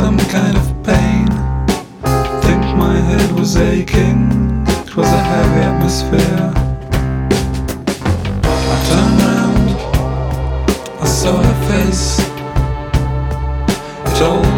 some kind of pain. Think my head was aching, it was a heavy atmosphere. I turned round, I saw her face. It all